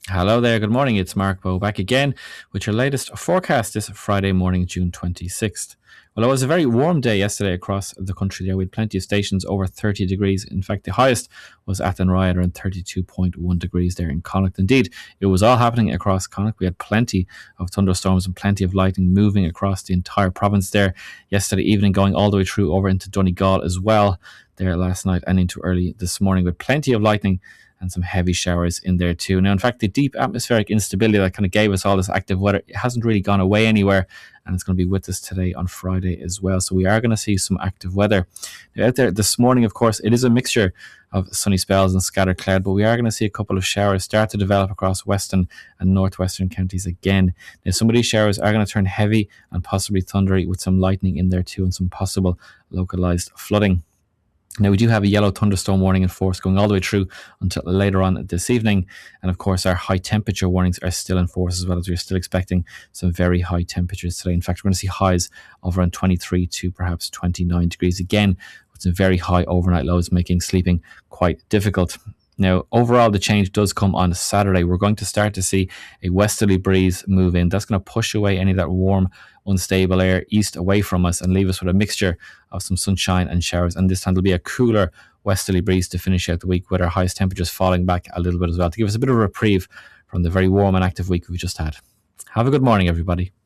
Hello there, good morning. It's Mark Bowe back again with your latest forecast this Friday morning, June 26th. Well, it was a very warm day yesterday across the country there. We had plenty of stations over 30 degrees. In fact, the highest was Athenry around 32.1 degrees there in Connacht. Indeed, it was all happening across Connacht. We had plenty of thunderstorms and plenty of lightning moving across the entire province there yesterday evening, going all the way through over into Donegal as well there last night and into early this morning with plenty of lightning and some heavy showers in there too. Now, in fact, the deep atmospheric instability that kind of gave us all this active weather, it hasn't really gone away anywhere, and it's going to be with us today on Friday as well. So we are going to see some active weather. Now, out there this morning, of course, it is a mixture of sunny spells and scattered cloud, but we are going to see a couple of showers start to develop across western and northwestern counties again. Now, some of these showers are going to turn heavy and possibly thundery with some lightning in there too and some possible localized flooding. Now, we do have a yellow thunderstorm warning in force going all the way through until later on this evening. And of course, our high temperature warnings are still in force as well, as we're still expecting some very high temperatures today. In fact, we're going to see highs of around 23 to perhaps 29 degrees again, with some very high overnight lows, making sleeping quite difficult. Now, overall, the change does come on Saturday. We're going to start to see a westerly breeze move in. That's going to push away any of that warm, unstable air east away from us and leave us with a mixture of some sunshine and showers. And this time there'll be a cooler westerly breeze to finish out the week, with our highest temperatures falling back a little bit as well, to give us a bit of a reprieve from the very warm and active week we've just had. Have a good morning, everybody.